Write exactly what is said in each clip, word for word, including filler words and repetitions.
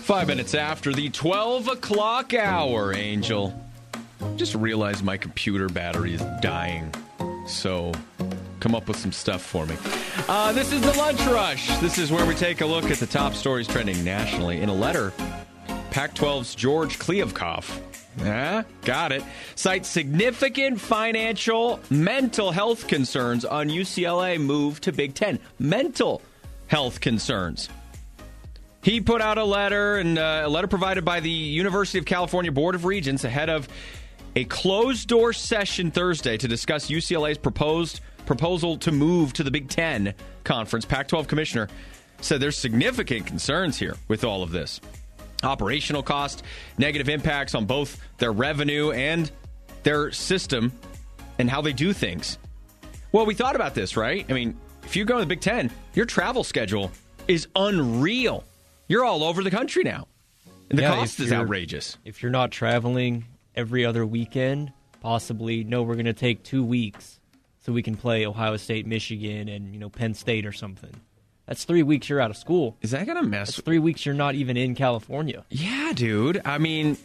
Five minutes after the twelve o'clock hour, Angel. Just realized my computer battery is dying. So, come up with some stuff for me. Uh, this is the Lunch Rush. This is where we take a look at the top stories trending nationally. In a letter, Pac twelve's George Kliavkoff, ah, got it, cites significant financial, mental health concerns on U C L A move to Big Ten. Mental health concerns. He put out a letter, and uh, a letter provided by the University of California Board of Regents ahead of a closed-door session Thursday to discuss U C L A's proposed proposal to move to the Big Ten Conference. Pac twelve commissioner said there's significant concerns here with all of this. Operational cost, negative impacts on both their revenue and their system and how they do things. Well, we thought about this, right? I mean, if you go to the Big Ten, your travel schedule is unreal. You're all over the country now. And the yeah, cost is outrageous. If you're not traveling every other weekend, possibly, no, we're going to take two weeks so we can play Ohio State, Michigan, and, you know, Penn State or something. That's three weeks you're out of school. Is that going to mess? That's three weeks you're not even in California. Yeah, dude. I mean,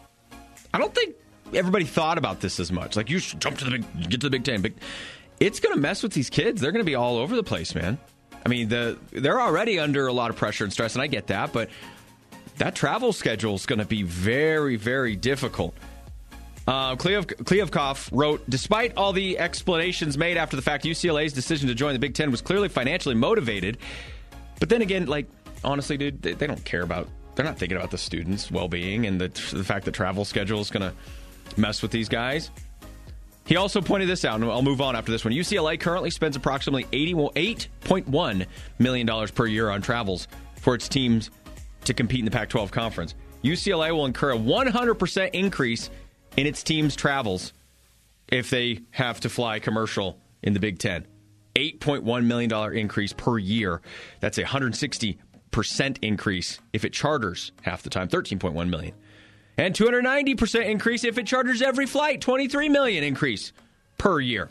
I don't think everybody thought about this as much. Like, you should jump to the big, get to the Big Ten. But it's going to mess with these kids. They're going to be all over the place, man. I mean, the they're already under a lot of pressure and stress, and I get that, but that travel schedule is going to be very, very difficult. Uh, Kliavkoff wrote, despite all the explanations made after the fact, U C L A's decision to join the Big Ten was clearly financially motivated. But then again, like, honestly, dude, they, they don't care about, they're not thinking about the students' well-being and the, the fact that travel schedule is going to mess with these guys. He also pointed this out, and I'll move on after this one. U C L A currently spends approximately eighty-eight point one million dollars per year on travels for its teams to compete in the Pac twelve conference. U C L A will incur a one hundred percent increase in its team's travels if they have to fly commercial in the Big Ten. eight point one million dollars increase per year. That's a one hundred sixty percent increase if it charters half the time, thirteen point one million dollars. And two hundred ninety percent increase if it charters every flight, twenty-three million dollars increase per year.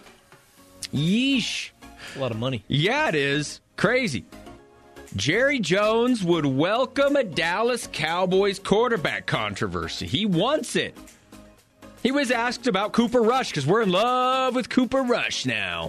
Yeesh. That's a lot of money. Yeah, it is. Crazy. Jerry Jones would welcome a Dallas Cowboys quarterback controversy. He wants it. He was asked about Cooper Rush because we're in love with Cooper Rush now.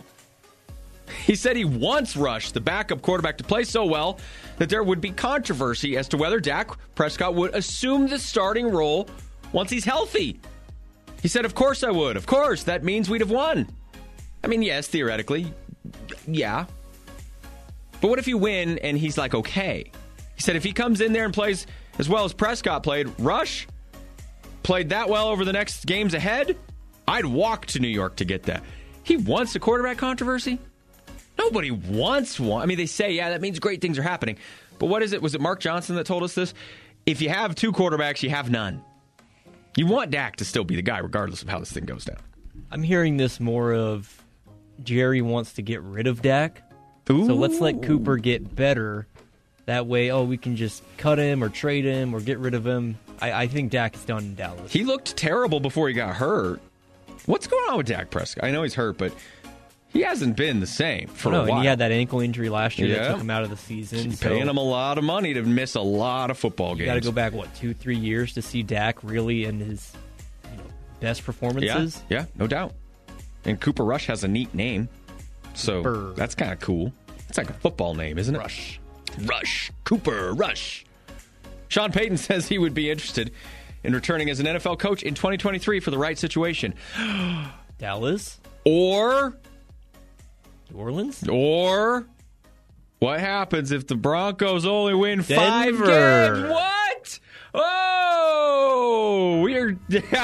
He said he wants Rush, the backup quarterback, to play so well that there would be controversy as to whether Dak Prescott would assume the starting role once he's healthy. He said, of course I would. Of course. That means we'd have won. I mean, yes, theoretically. Yeah. But what if you win and he's like, okay? He said if he comes in there and plays as well as Prescott played, Rush played that well over the next games ahead, I'd walk to New York to get that. He wants a quarterback controversy? Nobody wants one. I mean, they say, yeah, that means great things are happening. But what is it? Was it Mark Johnson that told us this? If you have two quarterbacks, you have none. You want Dak to still be the guy regardless of how this thing goes down. I'm hearing this more of Jerry wants to get rid of Dak. Ooh. So let's let Cooper get better. That way, oh, we can just cut him or trade him or get rid of him. I, I think Dak is done in Dallas. He looked terrible before he got hurt. What's going on with Dak Prescott? I know he's hurt, but he hasn't been the same for no, a while. And he had that ankle injury last year yeah. that took him out of the season. He's so paying him a lot of money to miss a lot of football games. You got to go back, what, two, three years to see Dak really in his you know, best performances? Yeah, yeah, no doubt. And Cooper Rush has a neat name, so Cooper. That's kind of cool. It's like a football name, isn't it? Rush. Rush. Cooper Rush. Sean Payton says he would be interested in returning as an N F L coach in twenty twenty-three for the right situation. Dallas? Or... New Orleans? Or... What happens if the Broncos only win Denver. five games? What? Oh! We're...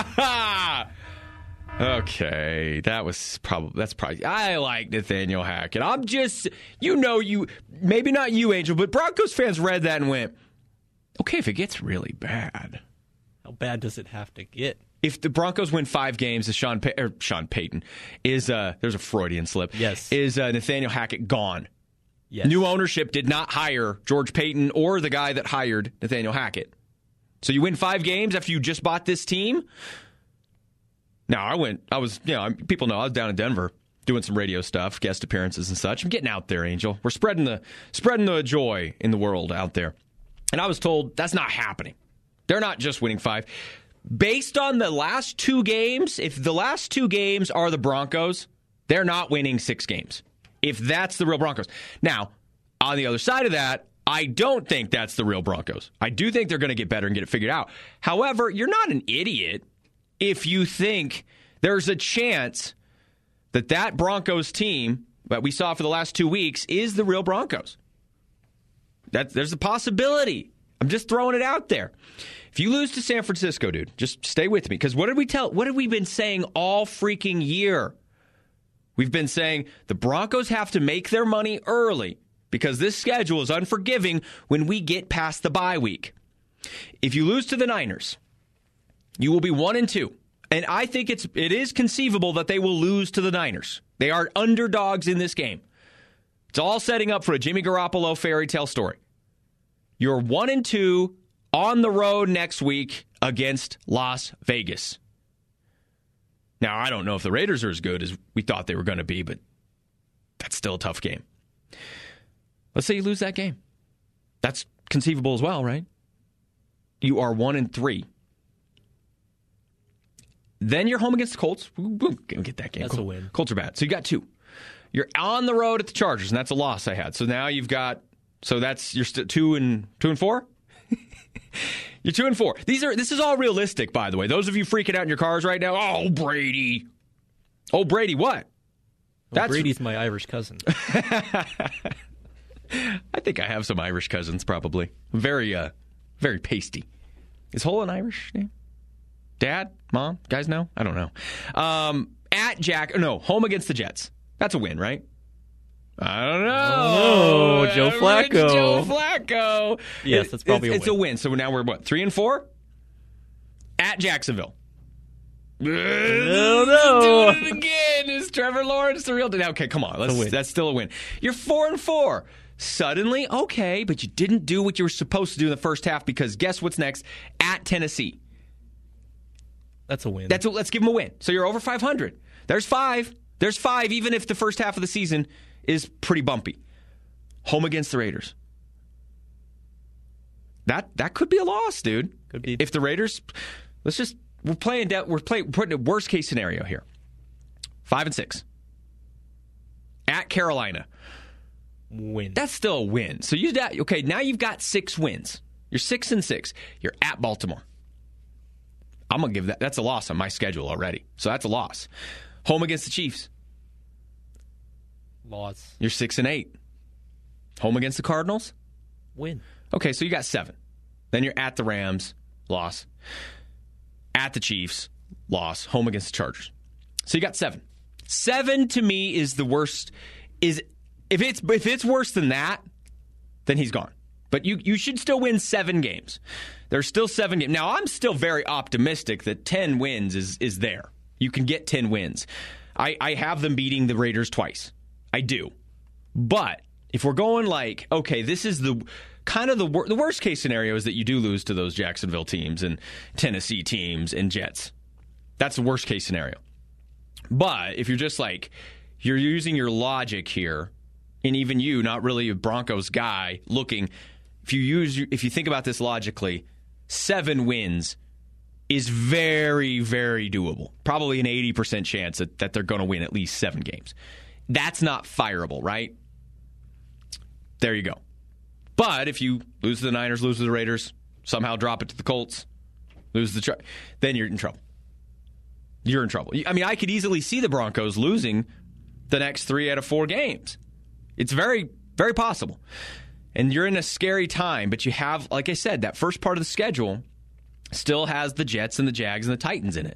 Okay, that was probably, that's probably, I like Nathaniel Hackett. I'm just, you know, you, maybe not you, Angel, but Broncos fans read that and went, okay, if it gets really bad. How bad does it have to get? If the Broncos win five games, is Sean, Pay- or Sean Payton, is, uh, there's a Freudian slip. Yes. Is uh, Nathaniel Hackett gone? Yes. New ownership did not hire George Payton or the guy that hired Nathaniel Hackett. So you win five games after you just bought this team? No, I went, I was, you know, people know I was down in Denver doing some radio stuff, guest appearances and such. I'm getting out there, Angel. We're spreading the spreading the joy in the world out there. And I was told that's not happening. They're not just winning five. Based on the last two games, if the last two games are the Broncos, they're not winning six games. If that's the real Broncos. Now, on the other side of that, I don't think that's the real Broncos. I do think they're going to get better and get it figured out. However, you're not an idiot if you think there's a chance that that Broncos team that we saw for the last two weeks is the real Broncos. That, there's a possibility. I'm just throwing it out there. If you lose to San Francisco, dude, just stay with me. Because what did we tell? What have we been saying all freaking year? We've been saying the Broncos have to make their money early because this schedule is unforgiving when we get past the bye week. If you lose to the Niners, you will be one and two. And I think it's it is conceivable that they will lose to the Niners. They are underdogs in this game. It's all setting up for a Jimmy Garoppolo fairy tale story. You're one and two on the road next week against Las Vegas. Now, I don't know if the Raiders are as good as we thought they were going to be, but that's still a tough game. Let's say you lose that game. That's conceivable as well, right? You are one and three. Then you're home against the Colts. We'll get that game. That's a win. Colts are bad. So you got two. You're on the road at the Chargers, and that's a loss I had. So now you've got, so that's, you're st- two and two and four? You're two and four. These are. This is all realistic, by the way. Those of you freaking out in your cars right now, oh, Brady. Oh, Brady, what? Well, That's Brady's my Irish cousin. I think I have some Irish cousins, probably. Very, uh, very pasty. Is Hole an Irish name? Dad? Mom? Guys know? I don't know. Um, at Jack, no, home against the Jets. That's a win, right? I don't know. Oh, Joe Flacco. Joe Flacco. Yes, that's probably it's, a it's a win. win. So now we're, what, three and four? At Jacksonville. Oh, no. Do it again. Is Trevor Lawrence the real deal? Okay, come on. Let's, a win. That's still a win. You're four and four. Suddenly, okay, but you didn't do what you were supposed to do in the first half because guess what's next? At Tennessee. That's a win. That's a, let's give them a win. So you're over five hundred. There's five. There's five, even if the first half of the season is pretty bumpy. Home against the Raiders. That that could be a loss, dude. Could be. If the Raiders, let's just we're playing down. We're playing. We're putting a worst case scenario here. Five and six. At Carolina. Win. That's still a win. So you okay? Now you've got six wins. You're six and six. You're at Baltimore. I'm gonna give that. That's a loss on my schedule already. So that's a loss. Home against the Chiefs. Loss. You're six and eight. Home against the Cardinals. Win. Okay, so you got seven. Then you're at the Rams. Loss. At the Chiefs. Loss. Home against the Chargers. So you got seven. Seven to me is the worst. Is if it's if it's worse than that, then he's gone. But you you should still win seven games. There's still seven games. Now I'm still very optimistic that ten wins is is there. You can get ten wins. I, I have them beating the Raiders twice. I do. But if we're going like, okay, this is the kind of the wor- the worst case scenario is that you do lose to those Jacksonville teams and Tennessee teams and Jets. That's the worst case scenario. But if you're just like, you're using your logic here, and even you, not really a Broncos guy, looking, if you use, if you think about this logically, seven wins is very, very doable. Probably an eighty percent chance that, that they're going to win at least seven games. That's not fireable, right? There you go. But if you lose to the Niners, lose to the Raiders, somehow drop it to the Colts, lose the Char- then you're in trouble. You're in trouble. I mean, I could easily see the Broncos losing the next three out of four games. It's very, very possible. And you're in a scary time, but you have, like I said, that first part of the schedule still has the Jets and the Jags and the Titans in it.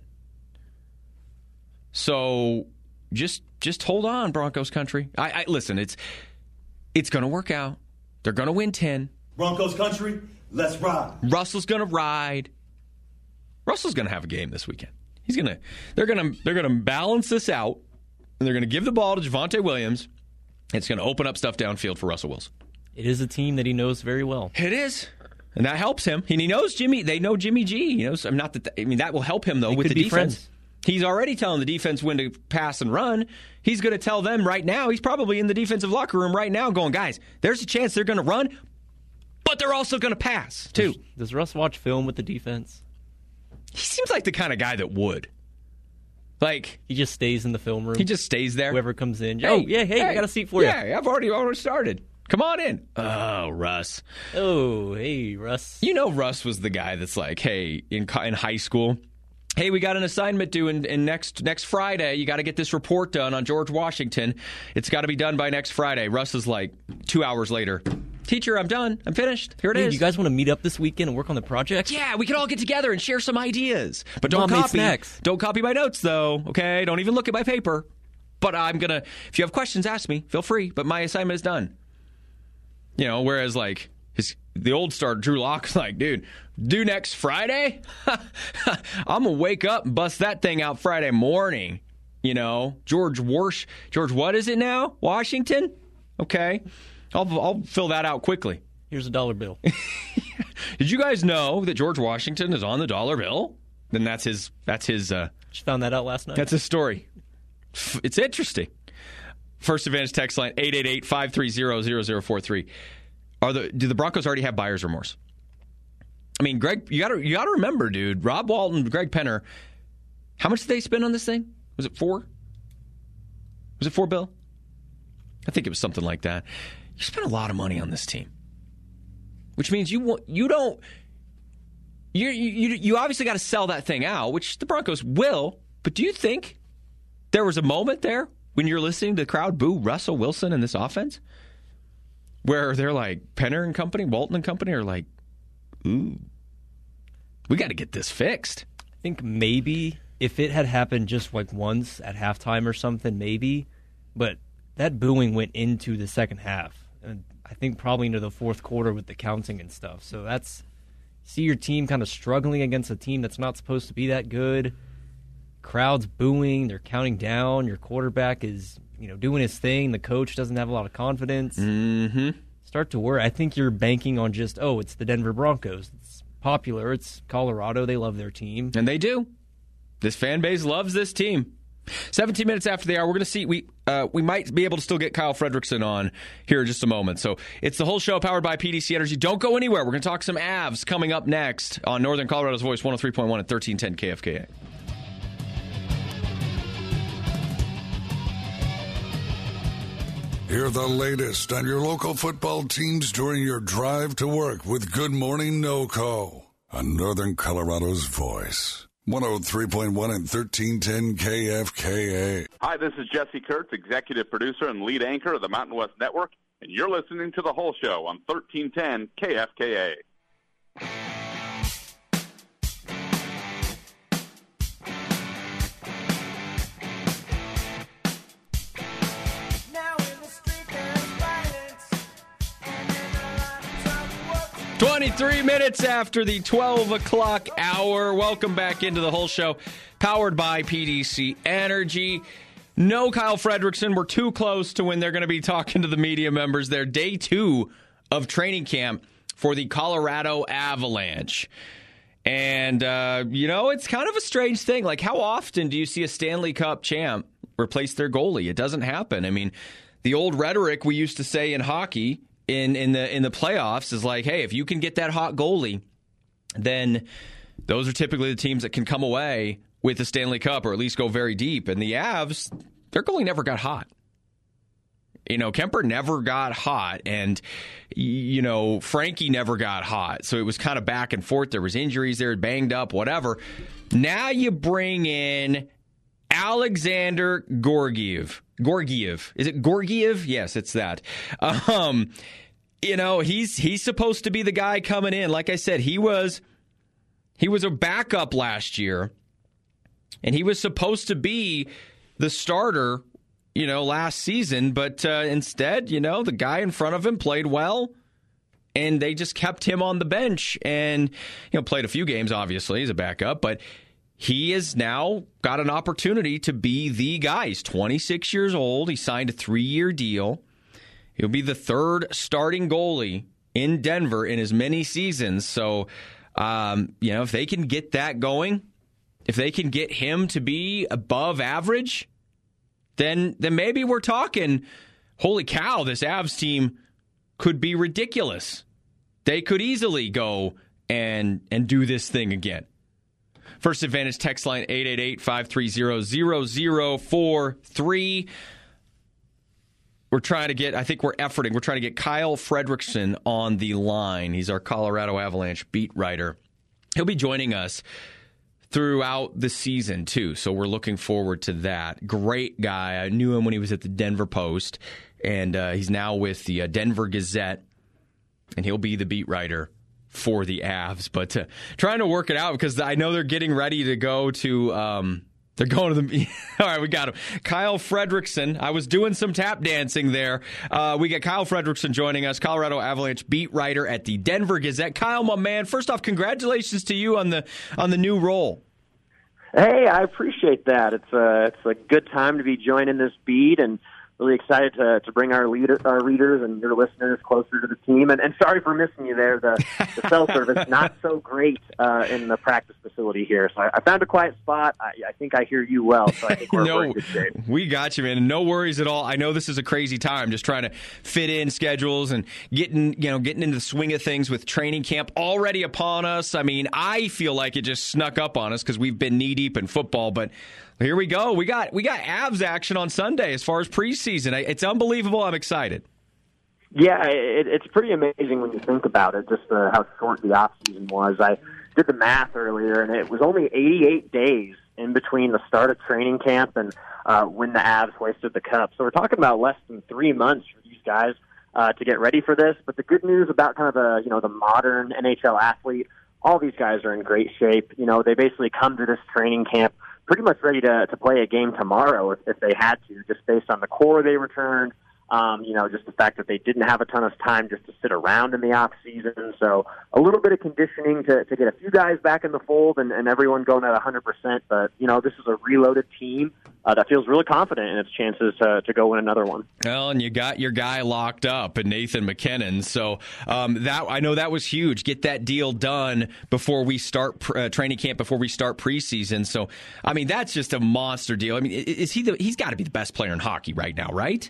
So just just hold on, Broncos country. I, I listen, it's it's going to work out. They're going to win ten. Broncos country, let's ride. Russell's going to ride. Russell's going to have a game this weekend. He's going to they're going to they're going to balance this out, and they're going to give the ball to Javonte Williams. It's going to open up stuff downfield for Russell Wilson. It is a team that he knows very well. It is. And that helps him. And he knows Jimmy. They know Jimmy G. You know, so I'm not that. I mean, that will help him though They with could the be defense. friends. He's already telling the defense when to pass and run. He's going to tell them right now. He's probably in the defensive locker room right now, going, guys, there's a chance they're going to run, but but they're also going to pass, too. Does, does Russ watch film with the defense? He seems like the kind of guy that would. Like, he just stays in the film room. He just stays there. Whoever comes in. Hey, oh, yeah, hey, hey, I got a seat for yeah, you. Yeah, I've already already started. Come on in. Oh, Russ. Oh, hey, Russ. You know Russ was the guy that's like, hey, in in high school, hey, we got an assignment due in, in next next Friday. You got to get this report done on George Washington. It's got to be done by next Friday. Russ is like, two hours later, teacher, I'm done. I'm finished. Here it hey, is. You guys want to meet up this weekend and work on the project? Yeah, we can all get together and share some ideas. But don't Mom made copy. snacks. Don't copy my notes, though, okay? Don't even look at my paper. But I'm going to, if you have questions, ask me. Feel free. But my assignment is done. You know, whereas, like, his the old starter, Drew Lock's like, dude, due next Friday? I'm going to wake up and bust that thing out Friday morning. You know, George Warsh, George, what is it now? Washington? Okay. I'll, I'll fill that out quickly. Here's a dollar bill. Did you guys know that George Washington is on the dollar bill? Then that's his, that's his, uh, Just found that out last night. that's his story. It's interesting. First Advantage text line, eight eight eight, five three zero, zero zero four three. Are the do the Broncos already have buyer's remorse? I mean, Greg, you gotta you gotta remember, dude. Rob Walton, Greg Penner. How much did they spend on this thing? Was it four? Was it four, Bill? I think it was something like that. You spent a lot of money on this team, which means you want you don't you you you obviously got to sell that thing out, which the Broncos will. But do you think there was a moment there when you're listening to the crowd boo Russell Wilson in this offense, where they're like, Penner and company, Walton and company are like, ooh, we got to get this fixed? I think maybe if it had happened just like once at halftime or something, maybe. But that booing went into the second half. And I think probably into the fourth quarter with the counting and stuff. So that's, see your team kind of struggling against a team that's not supposed to be that good. Crowd's booing, they're counting down, your quarterback is, you know, doing his thing, the coach doesn't have a lot of confidence. Mm-hmm. Start to worry. I think you're banking on just, oh, it's the Denver Broncos. It's popular. It's Colorado. They love their team. And they do. This fan base loves this team. seventeen minutes after the hour, we're going to see, we uh, we might be able to still get Kyle Fredrickson on here in just a moment. So it's the whole show powered by P D C Energy. Don't go anywhere. We're going to talk some Avs coming up next on Northern Colorado's Voice, one oh three point one and thirteen ten K F K A. Hear the latest on your local football teams during your drive to work with Good Morning NoCo on Northern Colorado's Voice. one oh three point one and thirteen ten K F K A. Hi, this is Jesse Kurtz, executive producer and lead anchor of the Mountain West Network, and you're listening to The Whole Show on thirteen ten K F K A. twenty-three minutes after the twelve o'clock hour. Welcome back into the whole show, powered by P D C Energy. No Kyle Fredrickson. We're too close to when they're going to be talking to the media members. They're day two of training camp for the Colorado Avalanche. And, uh, you know, it's kind of a strange thing. Like, how often do you see a Stanley Cup champ replace their goalie? It doesn't happen. I mean, the old rhetoric we used to say in hockey in, in the in the playoffs is like, hey, if you can get that hot goalie, then those are typically the teams that can come away with the Stanley Cup or at least go very deep. And the Avs, their goalie never got hot. You know, Kemper never got hot, and, you know, Frankie never got hot. So it was kind of back and forth. There was injuries there, banged up, whatever. Now you bring in Alexander Georgiev. Georgiev. Is it Georgiev? Yes, it's that. Um, you know, he's he's supposed to be the guy coming in. Like I said, he was he was a backup last year, and he was supposed to be the starter, you know, last season, but uh, instead, you know, the guy in front of him played well, and they just kept him on the bench and, you know, played a few games, obviously, as a backup, but he has now got an opportunity to be the guy. He's twenty-six years old. He signed a three-year deal. He'll be the third starting goalie in Denver in as many seasons. So, um, you know, if they can get that going, if they can get him to be above average, then then maybe we're talking, holy cow, this Avs team could be ridiculous. They could easily go and and do this thing again. First Advantage text line eight eight eight, five three zero, zero zero four three. We're trying to get, I think we're efforting, we're trying to get Kyle Fredrickson on the line. He's our Colorado Avalanche beat writer. He'll be joining us throughout the season, too, so we're looking forward to that. Great guy. I knew him when he was at the Denver Post, and uh, he's now with the uh, Denver Gazette, and he'll be the beat writer for the Avs. But uh, trying to work it out because I know they're getting ready to go to... Um, They're going to the... All right, we got him. Kyle Fredrickson. I was doing some tap dancing there. Uh, we got Kyle Fredrickson joining us, Colorado Avalanche beat writer at the Denver Gazette. Kyle, my man, first off, congratulations to you on the on the new role. Hey, I appreciate that. It's a, it's a good time to be joining this beat, and really excited to to bring our leader, our readers and your listeners closer to the team. And, and sorry for missing you there. The, the cell service not so great uh, in the practice facility here. So I, I found a quiet spot. I, I think I hear you well. So I think we're, no, we're in good shape. We got you, man. No worries at all. I know this is a crazy time, just trying to fit in schedules and getting you know getting into the swing of things with training camp already upon us. I mean, I feel like it just snuck up on us because we've been knee deep in football, but. Here we go. We got we got Avs action on Sunday as far as preseason. It's unbelievable. I'm excited. Yeah, it, it's pretty amazing when you think about it, just uh, how short the offseason was. I did the math earlier, and it was only eighty-eight days in between the start of training camp and uh, when the Avs hoisted the cup. So we're talking about less than three months for these guys uh, to get ready for this. But the good news about kind of the you know the modern N H L athlete, all these guys are in great shape. You know, they basically come to this training camp pretty much ready to, to play a game tomorrow if, if they had to, just based on the core they returned, um, you know, just the fact that they didn't have a ton of time just to sit around in the off season. So a little bit of conditioning to, to get a few guys back in the fold and, and everyone going at one hundred percent. But, you know, this is a reloaded team uh, that feels really confident in its chances to, to go win another one. Well, and you got your guy locked up, and Nathan MacKinnon. So um, that I know that was huge. Get that deal done before we start uh, training camp, before we start preseason. So, I mean, that's just a monster deal. I mean, is he the, he's got to be the best player in hockey right now, right?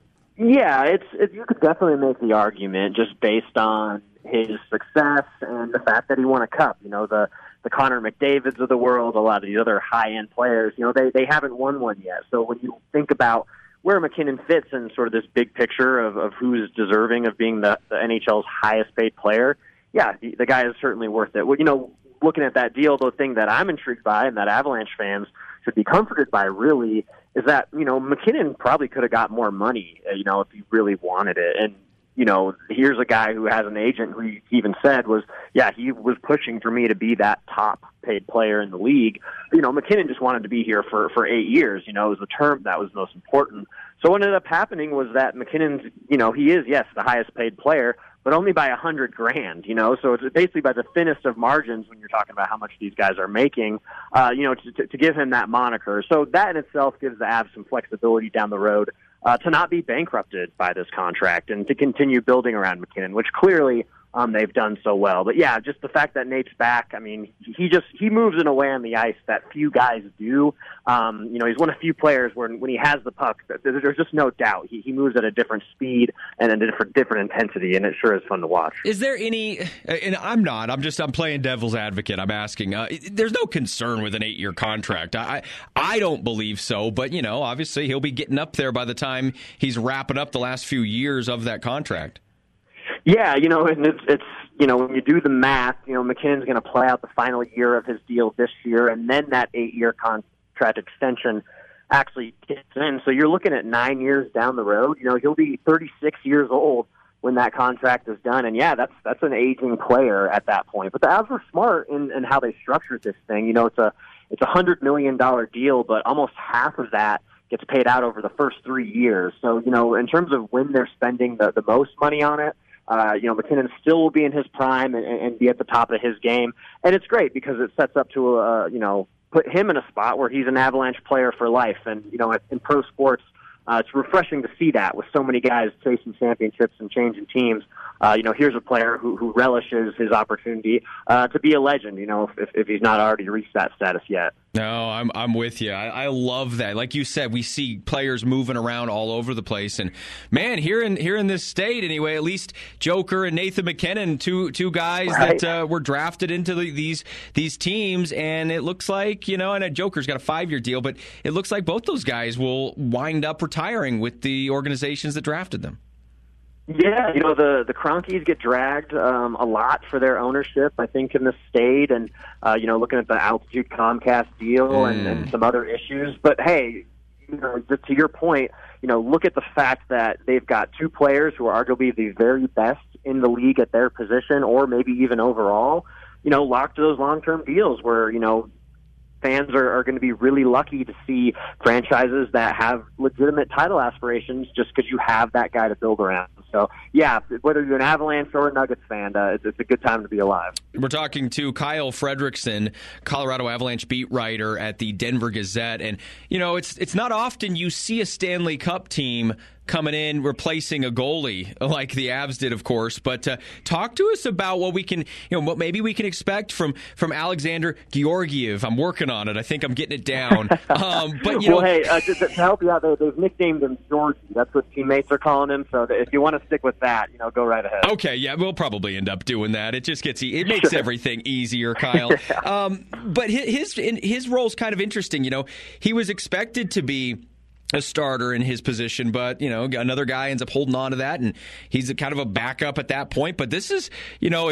Yeah, it's it, you could definitely make the argument just based on his success and the fact that he won a cup. You know, the the Connor McDavids of the world, a lot of these other high-end players, you know, they, they haven't won one yet. So when you think about where MacKinnon fits in sort of this big picture of, of who's deserving of being the, the N H L's highest-paid player, yeah, the, the guy is certainly worth it. Well, you know, looking at that deal, the thing that I'm intrigued by and that Avalanche fans should be comforted by really is that, you know, MacKinnon probably could have got more money, you know, if he really wanted it. And, you know, here's a guy who has an agent who he even said was, yeah, he was pushing for me to be that top paid player in the league. You know, MacKinnon just wanted to be here for, for eight years. You know, it was the term that was most important. So what ended up happening was that MacKinnon's, you know, he is, yes, the highest paid player, but only by a hundred grand, you know, so it's basically by the thinnest of margins when you're talking about how much these guys are making, uh, you know, to, to give him that moniker. So that in itself gives the Avs some flexibility down the road uh, to not be bankrupted by this contract and to continue building around MacKinnon, which clearly um, they've done so well. But yeah, just the fact that Nate's back, I mean, he just, he moves in a way on the ice that few guys do. Um, you know, he's one of few players where when he has the puck, there's just no doubt. He, he moves at a different speed and a different, different intensity, and it sure is fun to watch. Is there any, and I'm not, I'm just, I'm playing devil's advocate. I'm asking, uh, there's no concern with an eight-year contract. I, I don't believe so, but, you know, obviously he'll be getting up there by the time he's wrapping up the last few years of that contract. Yeah, you know, and it's, it's you know, when you do the math, you know, MacKinnon's going to play out the final year of his deal this year, and then that eight-year contract extension actually kicks in. So you're looking at nine years down the road. You know, he'll be thirty-six years old when that contract is done, and yeah, that's that's an aging player at that point. But the Avs were smart in, in how they structured this thing. You know, it's a it's a hundred million dollar deal, but almost half of that gets paid out over the first three years. So you know, in terms of when they're spending the, the most money on it. Uh, you know, MacKinnon still will be in his prime and, and be at the top of his game. And it's great because it sets up to, uh, you know, put him in a spot where he's an Avalanche player for life. And, you know, in pro sports, uh, it's refreshing to see that with so many guys chasing championships and changing teams. Uh, you know, here's a player who, who relishes his opportunity uh, to be a legend, you know, if, if he's not already reached that status yet. No, I'm I'm with you. I, I love that. Like you said, we see players moving around all over the place, and man, here in here in this state, anyway, at least Joker and Nathan McKinnon, two two guys right. that uh, were drafted into the, these these teams, and it looks like you know, and a Joker's got a five year deal, but it looks like both those guys will wind up retiring with the organizations that drafted them. Yeah, you know, the, the Cronkies get dragged um, a lot for their ownership, I think, in the state, and, uh, you know, looking at the Altitude Comcast deal mm. and, and some other issues. But, hey, you know, to your point, you know, look at the fact that they've got two players who are arguably the very best in the league at their position, or maybe even overall, you know, locked to those long-term deals where, you know, fans are, are going to be really lucky to see franchises that have legitimate title aspirations just because you have that guy to build around. So, yeah, whether you're an Avalanche or a Nuggets fan, uh, it's, it's a good time to be alive. We're talking to Kyle Fredrickson, Colorado Avalanche beat writer at the Denver Gazette. And, you know, it's it's not often you see a Stanley Cup team coming in, replacing a goalie like the Avs did, of course. But uh, talk to us about what we can, you know, what maybe we can expect from from Alexander Georgiev. I'm working on it. I think I'm getting it down. Um, but you well, know, hey, uh, to, to help you out, they, they've nicknamed him Georgie. That's what teammates are calling him. So if you want to stick with that, you know, go right ahead. Okay, yeah, we'll probably end up doing that. It just gets it makes everything easier, Kyle. yeah. um, but his his role is kind of interesting. You know, he was expected to be a starter in his position, but, you know, another guy ends up holding on to that, and he's a kind of a backup at that point. But this is, you know,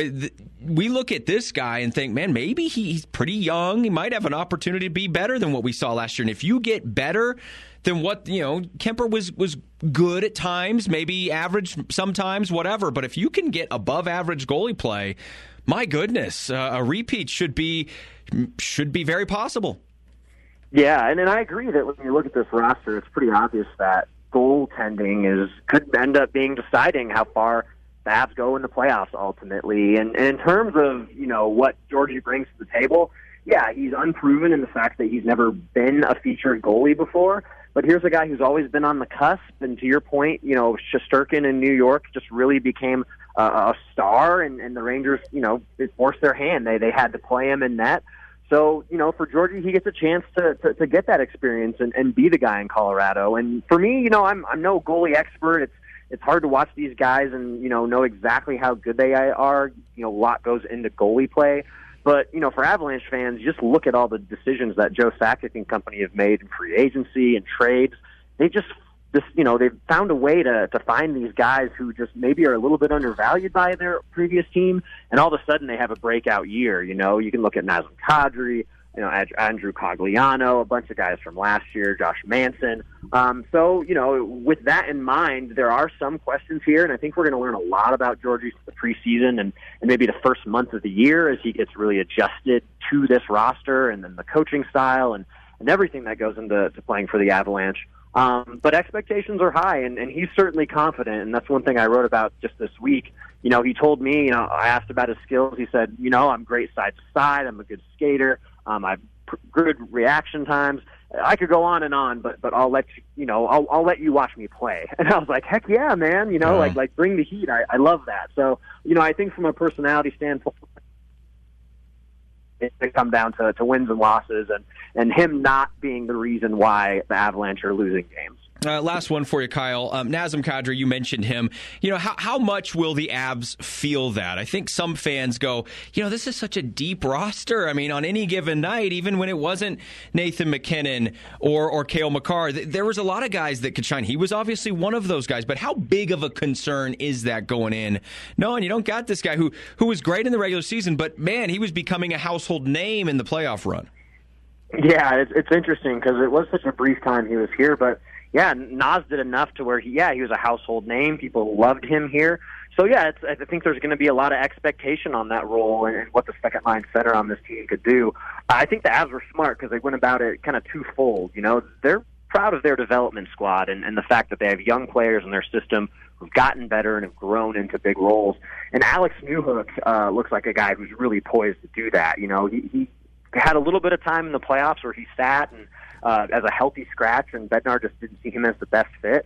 we look at this guy and think, man, maybe he's pretty young. He might have an opportunity to be better than what we saw last year. And if you get better than what, you know, Kemper was, was good at times, maybe average sometimes, whatever. But if you can get above average goalie play, my goodness, uh, a repeat should be should be very possible. Yeah, and, and I agree that when you look at this roster, it's pretty obvious that goaltending is could end up being deciding how far the Avs go in the playoffs ultimately. And, and in terms of, you know, what Georgie brings to the table, yeah, he's unproven in the fact that he's never been a featured goalie before. But here's a guy who's always been on the cusp. And to your point, you know, Shesterkin in New York just really became a, a star, and, and the Rangers, you know, they forced their hand. They they had to play him in net. So, you know, for Georgie, he gets a chance to, to, to get that experience and, and be the guy in Colorado. And for me, you know, I'm I'm no goalie expert. It's it's hard to watch these guys and, you know, know exactly how good they are. You know, a lot goes into goalie play. But, you know, for Avalanche fans, just look at all the decisions that Joe Sakic and company have made in free agency and trades. They just, just you know, they've found a way to, to find these guys who just maybe are a little bit undervalued by their previous team, and all of a sudden they have a breakout year. You know, you can look at Nazem Kadri, you know, Andrew Cogliano, a bunch of guys from last year, Josh Manson. Um, so, you know, with that in mind, there are some questions here, and I think we're going to learn a lot about Georgie the preseason and, and maybe the first month of the year as he gets really adjusted to this roster and then the coaching style and, and everything that goes into to playing for the Avalanche. Um, but expectations are high, and, and he's certainly confident, and that's one thing I wrote about just this week. You know, he told me, you know, I asked about his skills. He said, you know, I'm great side to side. I'm a good skater. Um, I've pr- good reaction times. I could go on and on, but but I'll let you, you know, I'll I'll let you watch me play. And I was like, heck yeah, man. You know, yeah. like like bring the heat. I, I love that. So, you know, I think from a personality standpoint, it come down to, to wins and losses, and, and him not being the reason why the Avalanche are losing games. Uh, last one for you, Kyle. Um, Nazem Kadri, you mentioned him. You know, how how much will the Avs feel that? I think some fans go, you know, this is such a deep roster. I mean, on any given night, even when it wasn't Nathan McKinnon or or Cale Makar, th- there was a lot of guys that could shine. He was obviously one of those guys. But how big of a concern is that going in? No, and you don't got this guy who who was great in the regular season, but man, he was becoming a household name in the playoff run. Yeah, it's, it's interesting because it was such a brief time he was here, but yeah, Nas did enough to where he, yeah, he was a household name. People loved him here. So, yeah, it's, I think there's going to be a lot of expectation on that role and, and what the second-line center on this team could do. I think the Avs were smart because they went about it kind of twofold. You know, they're proud of their development squad and, and the fact that they have young players in their system who've gotten better and have grown into big roles. And Alex Newhook uh, looks like a guy who's really poised to do that. You know, he, he had a little bit of time in the playoffs where he sat and Uh, as a healthy scratch, and Bednar just didn't see him as the best fit.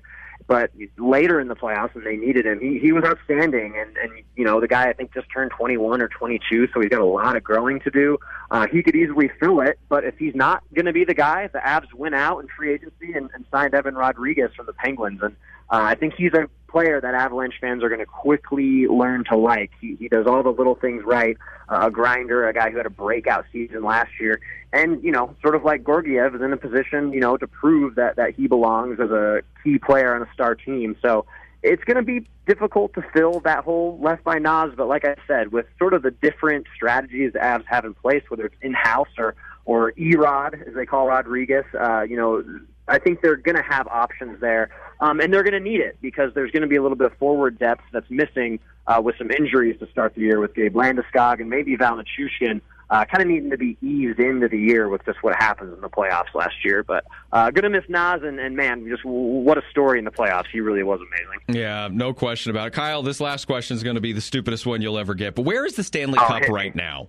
But later in the playoffs, when they needed him, he, he was outstanding. And, and, you know, the guy, I think, just turned twenty-one or twenty-two, so he's got a lot of growing to do. Uh, he could easily fill it, but if he's not going to be the guy, the Avs went out in free agency and, and signed Evan Rodriguez from the Penguins. And uh, I think he's a player that Avalanche fans are going to quickly learn to like. He, he does all the little things right, uh, a grinder, a guy who had a breakout season last year. And, you know, sort of like Georgiev is in a position, you know, to prove that, that he belongs as a key player on a star team. So it's going to be difficult to fill that hole left by Naz. But like I said, with sort of the different strategies the Avs have in place, whether it's in-house or, or E-Rod, as they call Rodriguez, uh, you know, I think they're going to have options there. Um, and they're going to need it because there's going to be a little bit of forward depth that's missing uh, with some injuries to start the year with Gabe Landeskog and maybe Val Nichushkin uh, kind of needing to be eased into the year with just what happens in the playoffs last year. But uh, going to miss Naz, and, and man, just what a story in the playoffs. He really was amazing. Yeah, no question about it. Kyle, this last question is going to be the stupidest one you'll ever get. But where is the Stanley oh, Cup hey. right now?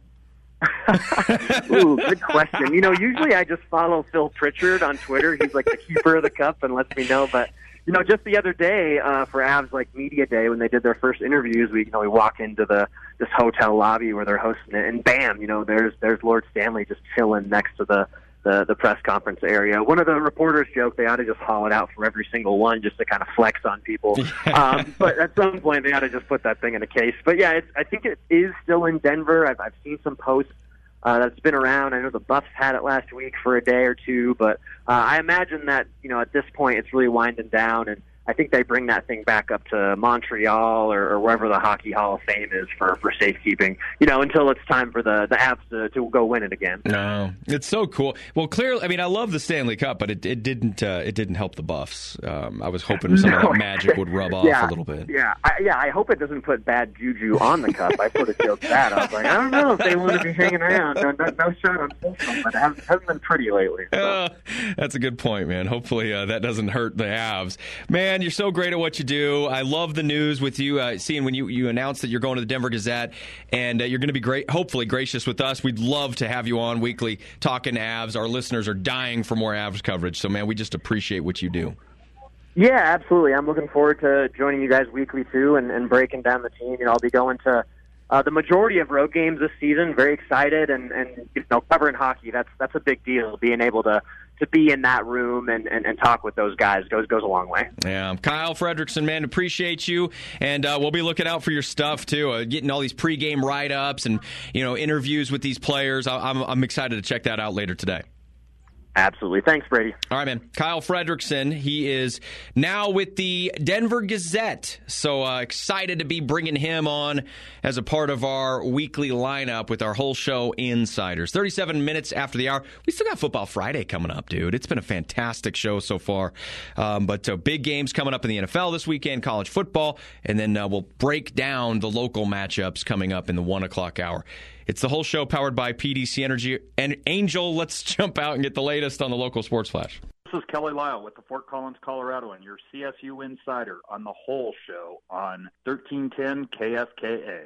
Ooh, good question. You know, usually I just follow Phil Pritchard on Twitter. He's like the keeper of the cup and lets me know. But, you know, just the other day uh, for Avs like Media Day when they did their first interviews, we you know we walk into the this hotel lobby where they're hosting it, and bam, you know, there's there's Lord Stanley just chilling next to the the, the press conference area. One of the reporters joked they ought to just haul it out for every single one just to kind of flex on people. um, but at some point they ought to just put that thing in a case. But yeah, it's, I think it is still in Denver. I've, I've seen some posts uh, that's been around. I know the Buffs had it last week for a day or two, but uh, I imagine that, you know, at this point it's really winding down, and I think they bring that thing back up to Montreal or, or wherever the Hockey Hall of Fame is for, for safekeeping, you know, until it's time for the, the Avs to, to go win it again. No, it's so cool. Well, clearly, I mean, I love the Stanley Cup, but it, it didn't uh, it didn't help the Buffs. Um, I was hoping some no. of that magic would rub off yeah, a little bit. Yeah, I, yeah. I hope it doesn't put bad juju on the cup. I sort of joked that. I was like, I don't know if they want to be hanging around. No, no, no shot on social, but it hasn't, hasn't been pretty lately. So. Uh, that's a good point, man. Hopefully uh, that doesn't hurt the Avs. Man, you're so great at what you do. I love the news with you, uh, seeing when you, you announced that you're going to the Denver Gazette, and uh, you're going to be great, hopefully gracious with us. We'd love to have you on weekly talking Avs. Our listeners are dying for more Avs coverage, so, man, we just appreciate what you do. Yeah, absolutely. I'm looking forward to joining you guys weekly, too, and, and breaking down the team. You know, I'll be going to uh, the majority of road games this season. Very excited, and, and you know, covering hockey, that's that's a big deal. Being able to to be in that room and, and, and talk with those guys goes goes a long way. Yeah, Kyle Fredrickson, man, appreciate you, and uh, we'll be looking out for your stuff too. Uh, getting all these pregame write-ups and you know interviews with these players. I, I'm I'm excited to check that out later today. Absolutely. Thanks, Brady. All right, man. Kyle Fredrickson, he is now with the Denver Gazette. So uh, excited to be bringing him on as a part of our weekly lineup with our whole show Insiders. thirty-seven minutes after the hour. We still got Football Friday coming up, dude. It's been a fantastic show so far. Um, but uh, big games coming up in the N F L this weekend, college football, and then uh, we'll break down the local matchups coming up in the one o'clock hour. It's the whole show powered by P D C Energy. And Angel, let's jump out and get the latest on the local sports flash. This is Kelly Lyle with the Fort Collins Coloradoan, your C S U insider on the whole show on thirteen ten K F K A.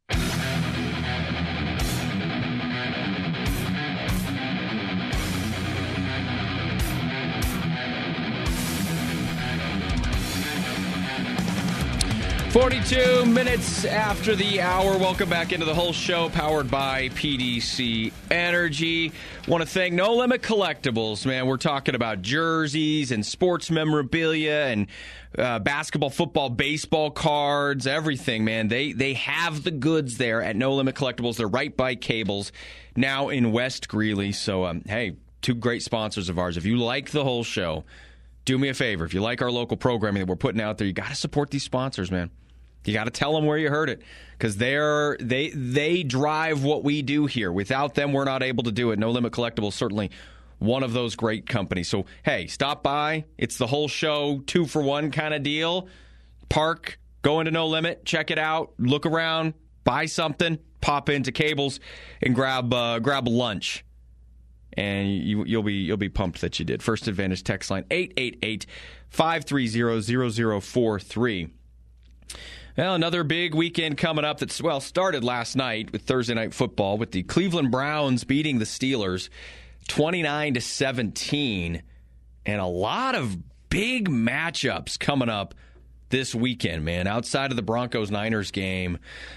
forty-two minutes after the hour. Welcome back into the whole show powered by P D C Energy. Want to thank No Limit Collectibles, man. We're talking about jerseys and sports memorabilia and uh, basketball, football, baseball cards, everything, man. They they have the goods there at No Limit Collectibles. They're right by Cables, now in West Greeley. So, um, hey, two great sponsors of ours. If you like the whole show, do me a favor. If you like our local programming that we're putting out there, you got to support these sponsors, man. You got to tell them where you heard it, because they're they they drive what we do here. Without them, we're not able to do it. No Limit Collectibles, certainly one of those great companies. So, hey, stop by. It's the whole show, two for one kind of deal. Park, go into No Limit, check it out, look around, buy something, pop into Cables, and grab uh, grab lunch. And you, you'll be you'll be pumped that you did. First Advantage text line eight eight eight, five three zero, zero zero four three. Well, another big weekend coming up that's, well, started last night with Thursday Night Football with the Cleveland Browns beating the Steelers twenty-nine to seventeen. And a lot of big matchups coming up this weekend, man, outside of the Broncos-Niners game.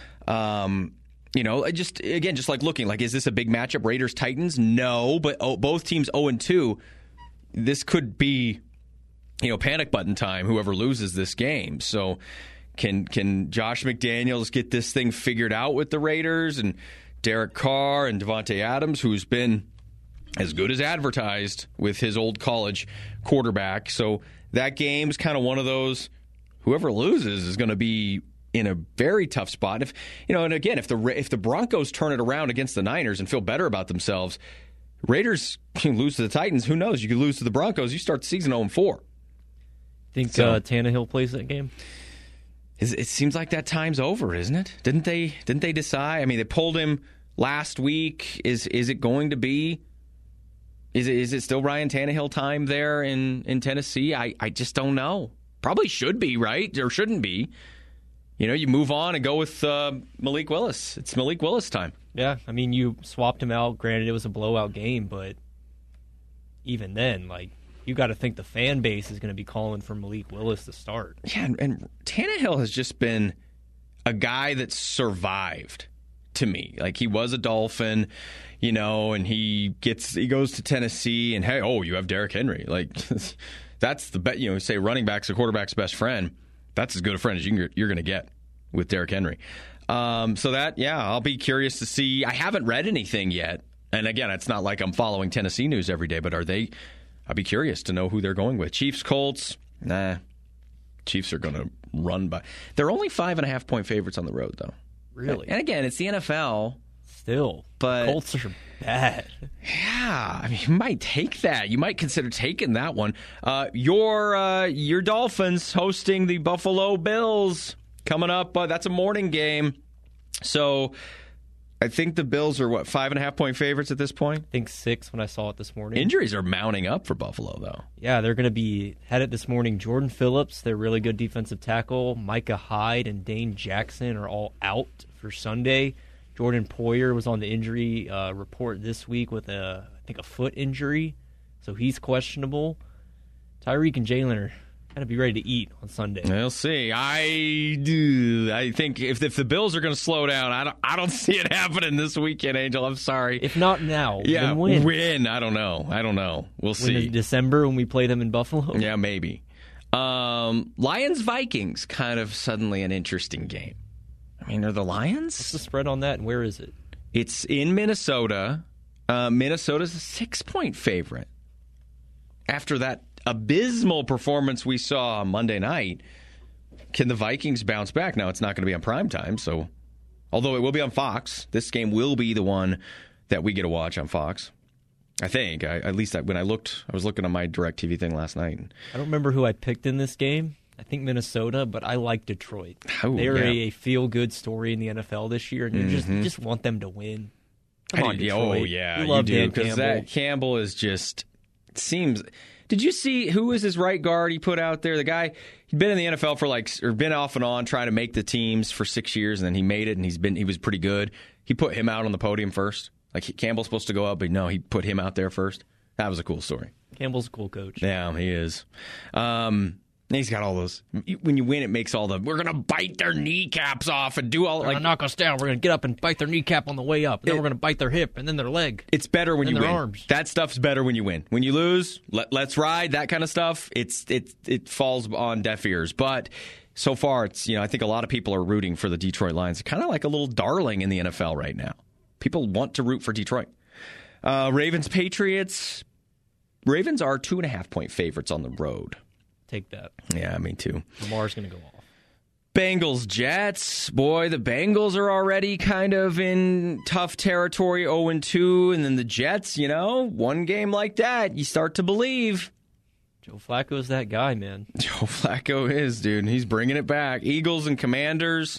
Um, you know, just, again, just like looking, like, is this a big matchup? Raiders-Titans? No, but oh, both teams oh and two. This could be, you know, panic button time, whoever loses this game. So can can Josh McDaniels get this thing figured out with the Raiders and Derek Carr and Devontae Adams, who's been as good as advertised with his old college quarterback? So that game's kind of one of those, whoever loses is going to be in a very tough spot. If you know, and again, if the if the Broncos turn it around against the Niners and feel better about themselves, Raiders can lose to the Titans. Who knows? You could lose to the Broncos. You start the season oh and four. Think so, uh, Tannehill plays that game? It seems like that time's over, isn't it? Didn't they? Didn't they decide? I mean, they pulled him last week. Is is it going to be? Is it is it still Ryan Tannehill time there in, in Tennessee? I, I just don't know. Probably should be, right? Or shouldn't be. You know, you move on and go with uh, Malik Willis. It's Malik Willis time. Yeah, I mean, you swapped him out. Granted, it was a blowout game, but even then, like, you got to think the fan base is going to be calling for Malik Willis to start. Yeah, and, and Tannehill has just been a guy that survived to me. Like, he was a Dolphin, you know, and he gets he goes to Tennessee, and hey, oh, you have Derrick Henry. Like, that's the bet. You know, say running back's a quarterback's best friend. That's as good a friend as you can, you're going to get with Derrick Henry. Um, so that, yeah, I'll be curious to see. I haven't read anything yet, and again, it's not like I'm following Tennessee news every day, but are they? I'd be curious to know who they're going with. Chiefs, Colts, nah. Chiefs are going to run by. They're only five and a half point favorites on the road, though. Really? And again, it's the N F L. Still, but Colts are bad. Yeah, I mean, you might take that. You might consider taking that one. Uh, your uh, your Dolphins hosting the Buffalo Bills coming up. Uh, that's a morning game. So I think the Bills are, what, five and a half point favorites at this point? I think six when I saw it this morning. Injuries are mounting up for Buffalo, though. Yeah, they're going to be headed this morning. Jordan Phillips, their really good defensive tackle. Micah Hyde and Dane Jackson are all out for Sunday. Jordan Poyer was on the injury uh, report this week with, a, I think, a foot injury, so he's questionable. Tyreek and Jalen are going to be ready to eat on Sunday. We'll see. I do. I think if if the Bills are going to slow down, I don't. I don't see it happening this weekend, Angel. I'm sorry. If not now, yeah, then when? When? I don't know. I don't know. We'll when see. In December when we play them in Buffalo. Yeah, maybe. Um, Lions Vikings, kind of suddenly an interesting game. I mean, are the Lions? What's the spread on that, and where is it? It's in Minnesota. Uh, Minnesota's a six-point favorite. After that abysmal performance we saw Monday night, can the Vikings bounce back? Now, it's not going to be on primetime, so although it will be on Fox, this game will be the one that we get to watch on Fox. I think. I, at least I, when I looked, I was looking on my DirecTV thing last night. I don't remember who I picked in this game. I think Minnesota, but I like Detroit. Oh, They're yeah. a feel-good story in the N F L this year, and you just you just want them to win. Come I on, do, Detroit. Oh, yeah, you love you do, Dan Campbell. That Campbell is just, it seems... Did you see who was his right guard he put out there? The guy, he'd been in the N F L for like, or been off and on trying to make the teams for six years, and then he made it, and he's been, he was pretty good. He put him out on the podium first. Like, Campbell's supposed to go up, but no, he put him out there first. That was a cool story. Campbell's a cool coach. Yeah, he is. Um, he's got all those. When you win, it makes all the, we're going to bite their kneecaps off and do all, They're like, going to knock us down. We're going to get up and bite their kneecap on the way up. And then It- we're going to bite their hip and then their leg. It's better when And you their win. arms. That stuff's better when you win. When you lose, let, let's ride, that kind of stuff, it's it it falls on deaf ears. But so far, it's, you know, I think a lot of people are rooting for the Detroit Lions. Kind of like a little darling in the N F L right now. People want to root for Detroit. Uh, Ravens, Patriots. Ravens are two and a half point favorites on the road. Take that. Yeah, me too. Lamar's going to go off. Bengals, Jets. Boy, the Bengals are already kind of in tough territory, oh and two. And then the Jets, you know, one game like that, you start to believe. Joe Flacco's that guy, man. Joe Flacco is, dude. He's bringing it back. Eagles and Commanders.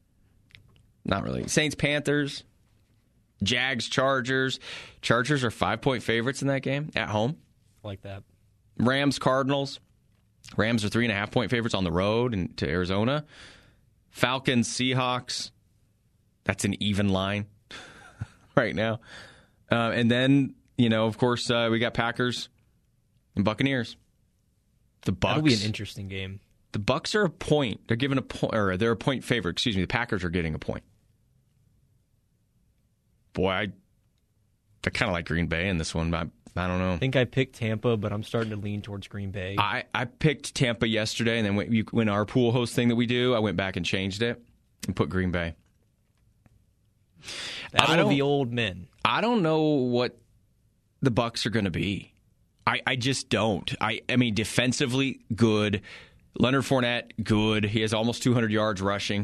Not really. Saints, Panthers. Jags, Chargers. Chargers are five-point favorites in that game at home. I like that. Rams, Cardinals. Rams are three and a half point favorites on the road and to Arizona. Falcons, Seahawks. That's an even line right now. Uh, and then, you know, of course, uh, we got Packers and Buccaneers. The Bucks. That'll be an interesting game. The Bucks are a point. They're given a point, or they're a point favorite. Excuse me. The Packers are getting a point. Boy, I, I kind of like Green Bay in this one, but I, I don't know. I think I picked Tampa, but I'm starting to lean towards Green Bay. I, I picked Tampa yesterday, and then when, you, when our pool host thing that we do, I went back and changed it and put Green Bay. Battle of the old men. I don't know what the Bucks are going to be. I, I just don't. I, I mean, defensively, good. Leonard Fournette, good. He has almost two hundred yards rushing.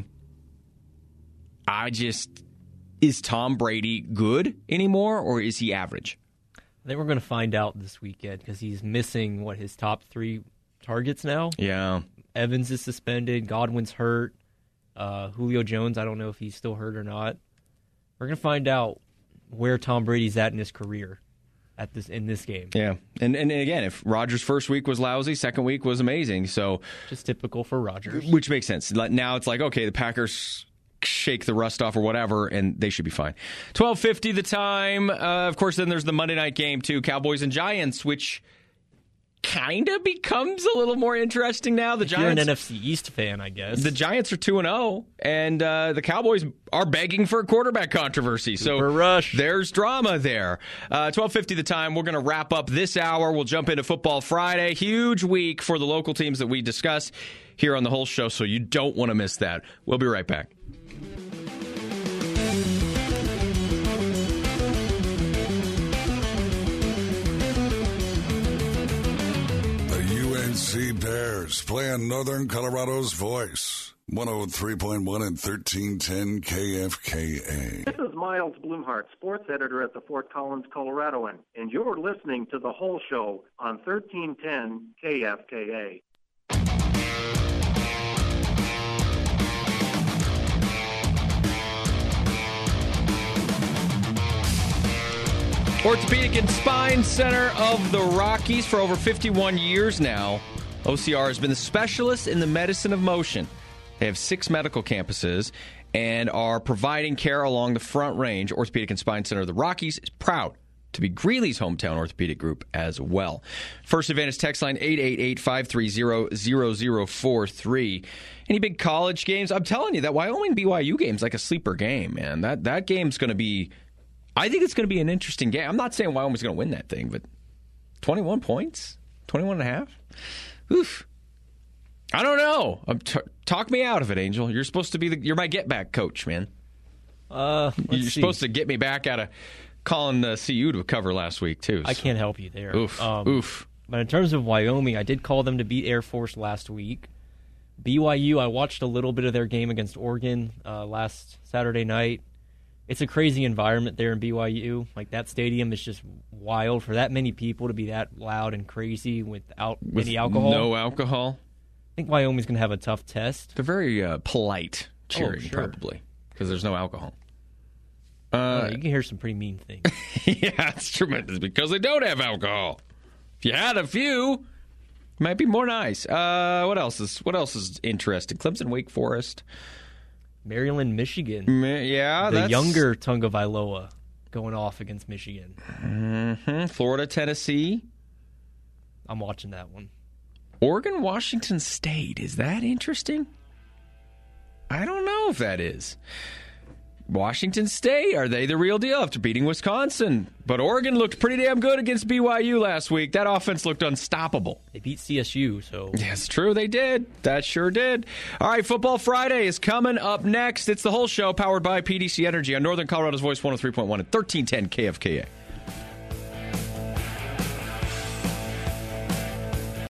I just... Is Tom Brady good anymore, or is he average? I think we're going to find out this weekend because he's missing, what, his top three targets now? Yeah. Evans is suspended. Godwin's hurt. Uh, Julio Jones, I don't know if he's still hurt or not. We're going to find out where Tom Brady's at in his career at this in this game. Yeah. And, and again, if Rodgers' first week was lousy, second week was amazing. So, just typical for Rodgers. Which makes sense. Now it's like, okay, the Packers shake the rust off or whatever, and they should be fine. twelve fifty the time. Uh, of course, then there's the Monday night game, too, Cowboys and Giants, which kind of becomes a little more interesting now. The if Giants, you're an N F C East fan, I guess. The Giants are two and oh, and uh, the Cowboys are begging for a quarterback controversy. Super so rush. There's drama there. Uh, twelve fifty the time. We're going to wrap up this hour. We'll jump into Football Friday. Huge week for the local teams that we discuss here on the whole show, so you don't want to miss that. We'll be right back. U N C Bears playing Northern Colorado's voice. one oh three point one and thirteen ten K F K A. This is Miles Blumhart, sports editor at the Fort Collins Coloradoan, and you're listening to The Whole Show on thirteen ten K F K A. Orthopedic and Spine Center of the Rockies for over fifty-one years now. O C R has been the specialist in the medicine of motion. They have six medical campuses and are providing care along the Front Range. Orthopedic and Spine Center of the Rockies is proud to be Greeley's hometown orthopedic group as well. First Advantage text line eight eight eight, five three zero, zero zero four three. Any big college games? I'm telling you, that Wyoming B Y U game is like a sleeper game, man. That, that game's going to be... I think it's going to be an interesting game. I'm not saying Wyoming's going to win that thing, but twenty-one points? twenty-one and a half? Oof. I don't know. I'm t- talk me out of it, Angel. You're supposed to be the, you're my get back coach, man. Uh, you're see. supposed to get me back out of calling the C U to cover last week, too. So. I can't help you there. Oof. Um, Oof. But in terms of Wyoming, I did call them to beat Air Force last week. B Y U, I watched a little bit of their game against Oregon uh, last Saturday night. It's a crazy environment there in B Y U. Like, that stadium is just wild for that many people to be that loud and crazy without With any alcohol. No alcohol. I think Wyoming's going to have a tough test. They're very uh, polite cheering, oh, sure. probably, because there's no alcohol. Uh, Uh, you can hear some pretty mean things. yeah, it's tremendous because they don't have alcohol. If you had a few, it might be more nice. Uh, what else is what else is interesting? Clemson, Wake Forest, Maryland, Michigan. Ma- yeah, the that's... younger Tagovailoa going off against Michigan. Mm-hmm. Florida, Tennessee. I'm watching that one. Oregon, Washington State. Is that interesting? I don't know if that is. Washington State, are they the real deal after beating Wisconsin? But Oregon looked pretty damn good against B Y U last week. That offense looked unstoppable. They beat C S U, so... Yes, true, they did. That sure did. All right, Football Friday is coming up next. It's the whole show powered by P D C Energy on Northern Colorado's Voice one oh three point one and thirteen ten K F K A.